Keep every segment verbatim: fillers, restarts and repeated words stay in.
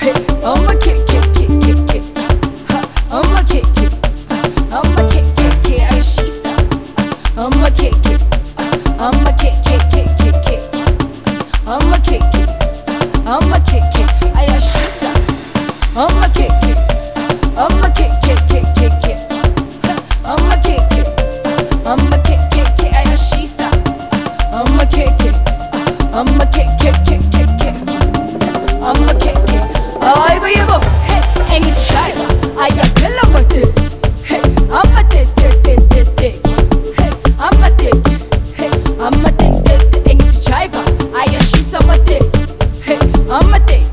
Hey, I'ma kick, kick, kick, kick, kick. Ha, I'ma kick, kick. I'ma kick, kick, kick. Ay, she's up. I'ma kick, kick. I'ma kick, kick, kick, kick, kick. I'ma kick, kick. I'ma kick, kick. Ay, she's up. I'ma kick, kick. I'ma kick, kick, kick, kick, kick. I'ma kick, kick. I'ma kick, kick, kick. Ay, she's up. I'ma kick, kick. I'ma kick, kick, kick, kick, kick. I'ma kick, kick. Ay, bayabo. Hey, and it's child. I am kilometer. Hey, I'ma take, take, take, take, take. Hey, I'ma take. Hey, I'ma take, take, take. And it's child. I am she's a take. Hey, I'ma take.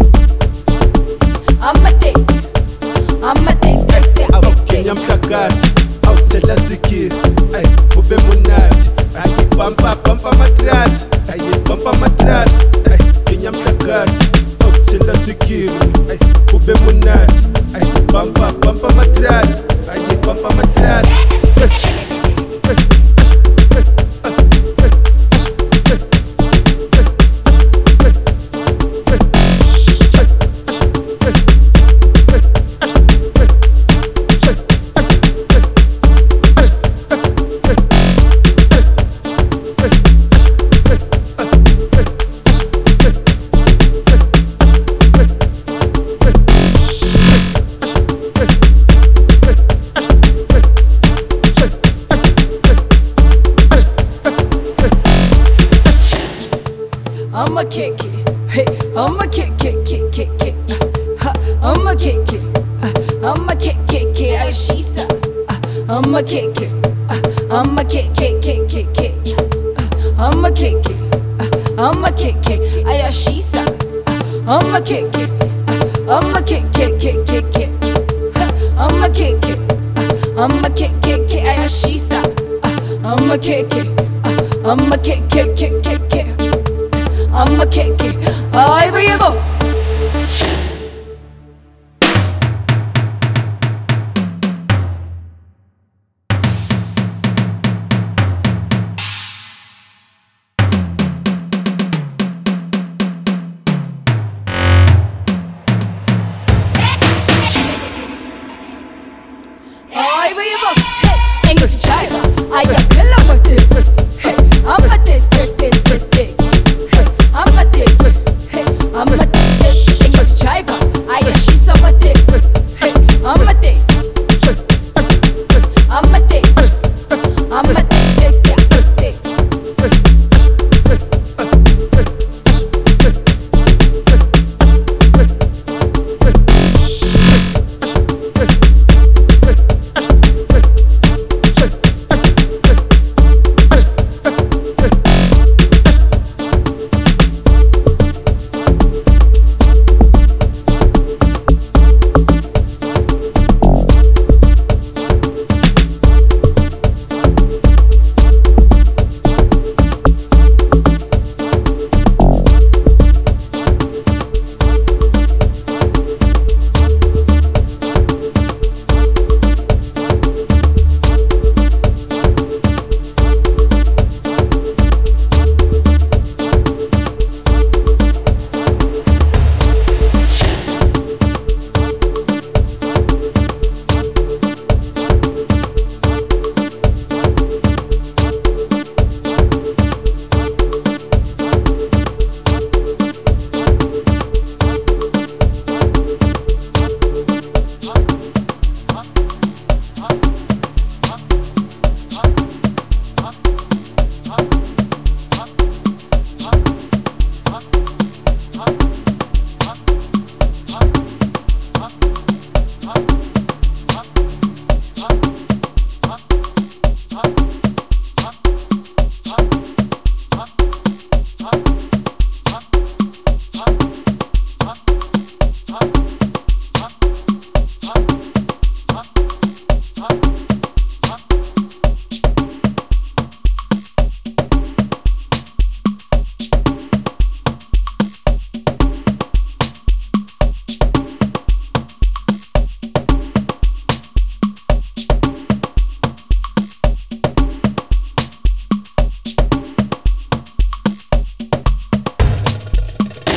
I'ma take. I'ma take, take, take. Au Kenya mhlakazi, au tsela tsikiri. Ay, ube munati. Ay, bumpa bumpa matras. Ay, bumpa matras. Ay, Kenya mhlakazi, au tsela tsikiri. Ay, ube munati. Ay, bumpa bumpa matras. Ay, bumpa matras. I'ma kick it, hey, I'ma kick, kick, kick, kick, kick. Ha, I'ma kick it, uh, I'ma kick, kick, kick. Ay, she's up. Uh, I'ma kick it, uh, I'ma kick, kick, kick, kick, kick. Uh, I'ma kick it, uh, I'ma kick, kick. Ay, she's up. Uh, I'ma kick it, uh, I'ma kick, kick, kick, kick, kick. Uh, I'ma kick it, uh, I'ma kick, kick, kick. Ay, she's up. Uh, I'ma kick it, uh, I'ma kick, kick, kick, kick, kick. I'ma kick it. Ay, bayabo.